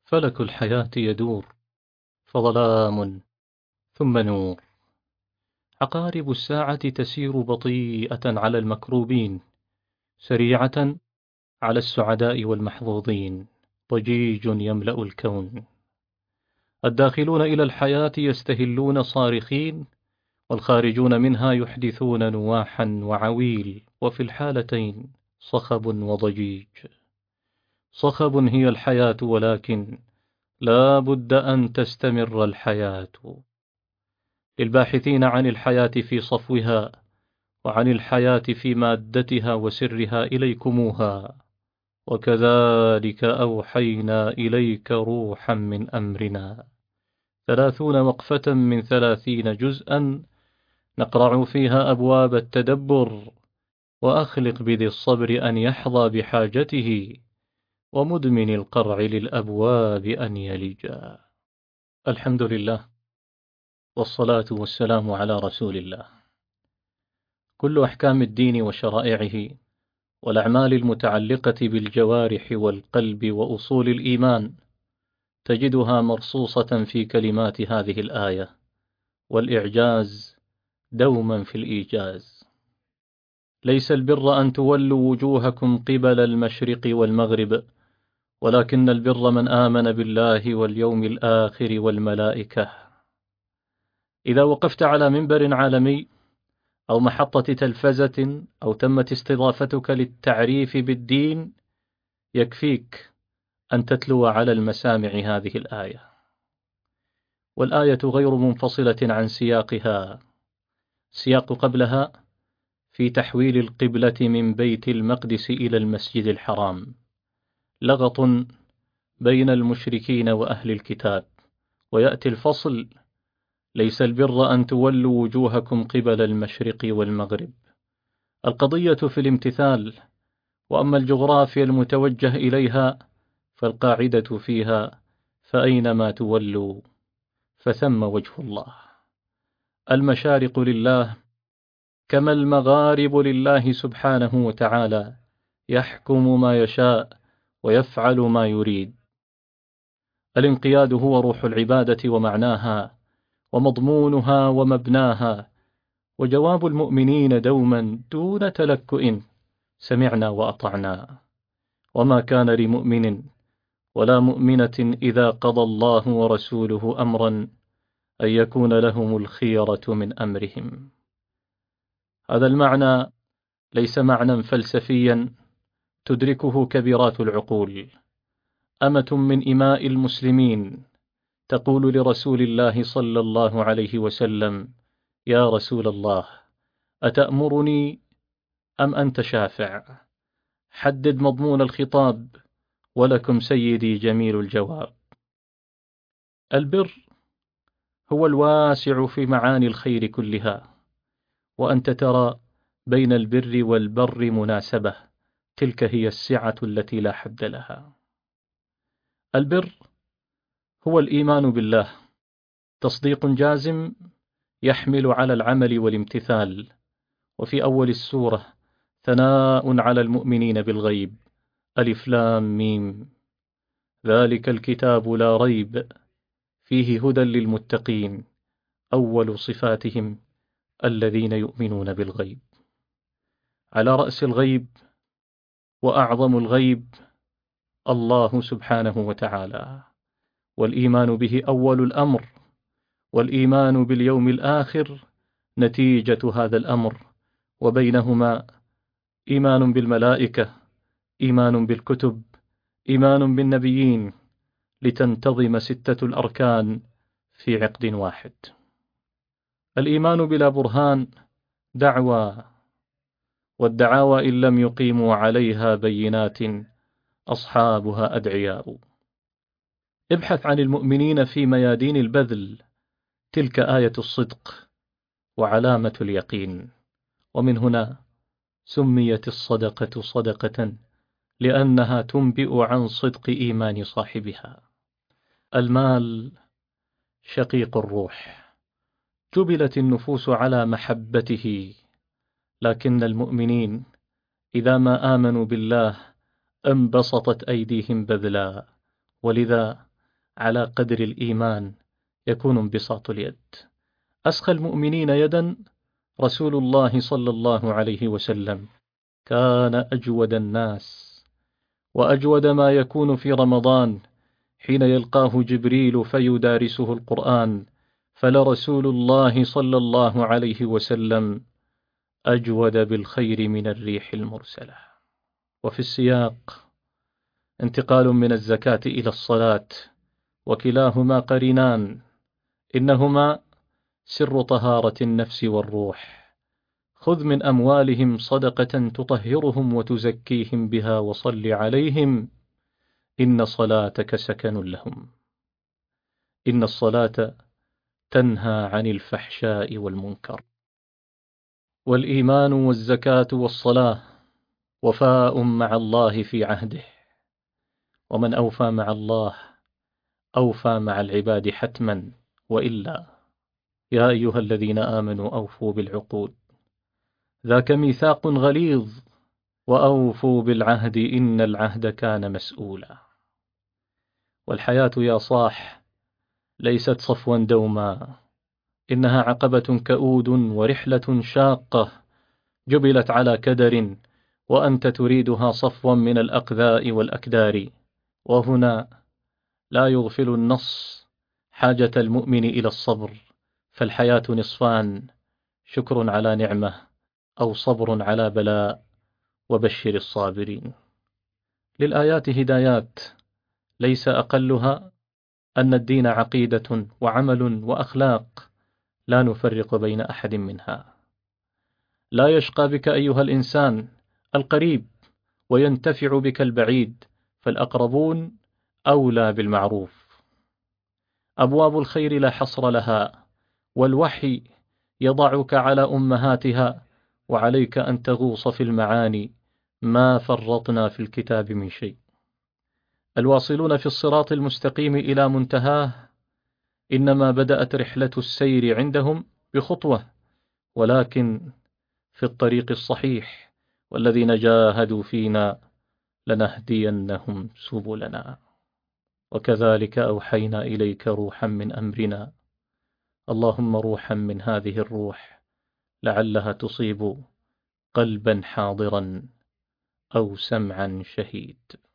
فلك الحياة يدور، فظلام ثم نور. عقارب الساعة تسير بطيئة على المكروبين، سريعة على السعداء والمحظوظين. ضجيج يملأ الكون. الداخلون إلى الحياة يستهلون صارخين، والخارجون منها يحدثون نواحا وعويل، وفي الحالتين صخب وضجيج. صخب هي الحياة، ولكن لا بد أن تستمر الحياة. للباحثين عن الحياة في صفوها، وعن الحياة في مادتها وسرها إليكموها، وكذلك أوحينا إليك روحا من أمرنا. 30 وقفة من 30 جزءا نقرع فيها أبواب التدبر، وأخلق بذي الصبر أن يحظى بحاجته، ومدمن القرع للأبواب أن يلجا. الحمد لله، والصلاة والسلام على رسول الله. كل أحكام الدين وشرائعه والأعمال المتعلقة بالجوارح والقلب وأصول الإيمان تجدها مرصوصة في كلمات هذه الآية، والإعجاز دوما في الإيجاز. ليس البر أن تولوا وجوهكم قبل المشرق والمغرب، ولكن البر من آمن بالله واليوم الآخر والملائكة. إذا وقفت على منبر عالمي أو محطة تلفزة أو تمت استضافتك للتعريف بالدين، يكفيك أن تتلو على المسامع هذه الآية. والآية غير منفصلة عن سياقها. سياق قبلها في تحويل القبلة من بيت المقدس إلى المسجد الحرام، لغط بين المشركين وأهل الكتاب. ويأتي الفصل: ليس البر أن تولوا وجوهكم قبل المشرق والمغرب. القضية في الامتثال، وأما الجغرافيا المتوجه إليها فالقاعدة فيها: فأينما تولوا فثم وجه الله. المشارق لله كما المغارب لله سبحانه وتعالى، يحكم ما يشاء ويفعل ما يريد. الانقياد هو روح العبادة ومعناها ومضمونها ومبناها، وجواب المؤمنين دوما دون تلكؤ: سمعنا وأطعنا. وما كان لمؤمن ولا مؤمنة إذا قضى الله ورسوله أمرا أن يكون لهم الخيرة من أمرهم. هذا المعنى ليس معنى فلسفيا تدركه كبيرات العقول. أمة من إماء المسلمين تقول لرسول الله صلى الله عليه وسلم: يا رسول الله، أتأمرني أم أنت شافع؟ حدد مضمون الخطاب، ولكم سيدي جميل الجواب. البر هو الواسع في معاني الخير كلها، وأنت ترى بين البر والبر مناسبة، تلك هي السعة التي لا حد لها. البر هو الإيمان بالله، تصديق جازم يحمل على العمل والامتثال. وفي أول السورة ثناء على المؤمنين بالغيب: ألف لام ميم، ذلك الكتاب لا ريب فيه هدى للمتقين، أول صفاتهم الذين يؤمنون بالغيب. على رأس الغيب وأعظم الغيب الله سبحانه وتعالى، والإيمان به أول الأمر، والإيمان باليوم الآخر نتيجة هذا الأمر، وبينهما إيمان بالملائكة، إيمان بالكتب، إيمان بالنبيين، لتنتظم 6 الأركان في عقد واحد. الإيمان بلا برهان دعوى، والدعاوى إن لم يقيموا عليها بينات أصحابها أدعياء. ابحث عن المؤمنين في ميادين البذل، تلك آية الصدق وعلامة اليقين. ومن هنا سميت الصدقة صدقة، لأنها تنبئ عن صدق إيمان صاحبها. المال شقيق الروح، جبلت النفوس على محبته، لكن المؤمنين إذا ما آمنوا بالله انبسطت أيديهم بذلا، ولذا على قدر الإيمان يكون انبساط اليد. أسخى المؤمنين يدا رسول الله صلى الله عليه وسلم، كان أجود الناس، وأجود ما يكون في رمضان حين يلقاه جبريل فيدارسه القرآن، فلرسول الله صلى الله عليه وسلم أجود بالخير من الريح المرسلة. وفي السياق انتقال من الزكاة إلى الصلاة، وكلاهما قرينان، إنهما سر طهارة النفس والروح. خذ من أموالهم صدقة تطهرهم وتزكيهم بها وصل عليهم إن صلاتك سكن لهم. إن الصلاة تنهى عن الفحشاء والمنكر. والإيمان والزكاة والصلاة وفاء مع الله في عهده، ومن أوفى مع الله أوفى مع العباد حتما، وإلا. يا أيها الذين آمنوا أوفوا بالعقود، ذاك ميثاق غليظ، وأوفوا بالعهد إن العهد كان مسؤولا. والحياة يا صاح ليست صفوا دوما، إنها عقبة كؤود ورحلة شاقة جبلت على كدر، وأنت تريدها صفوا من الأقذاء والأكدار. وهنا لا يغفل النص حاجة المؤمن إلى الصبر، فالحياة نصفان: شكر على نعمة أو صبر على بلاء، وبشر الصابرين. للآيات هدايات ليس أقلها أن الدين عقيدة وعمل وأخلاق لا نفرق بين أحد منها. لا يشقى بك أيها الإنسان القريب وينتفع بك البعيد، فالأقربون أولى بالمعروف. أبواب الخير لا حصر لها، والوحي يضعك على أمهاتها، وعليك أن تغوص في المعاني، ما فرطنا في الكتاب من شيء. الواصلون في الصراط المستقيم إلى منتهاه إنما بدأت رحلة السير عندهم بخطوة، ولكن في الطريق الصحيح، والذين جاهدوا فينا لنهدينهم سبلنا. وكذلك أوحينا إليك روحا من أمرنا، اللهم روحا من هذه الروح لعلها تصيب قلبا حاضرا أو سمعا شهيد.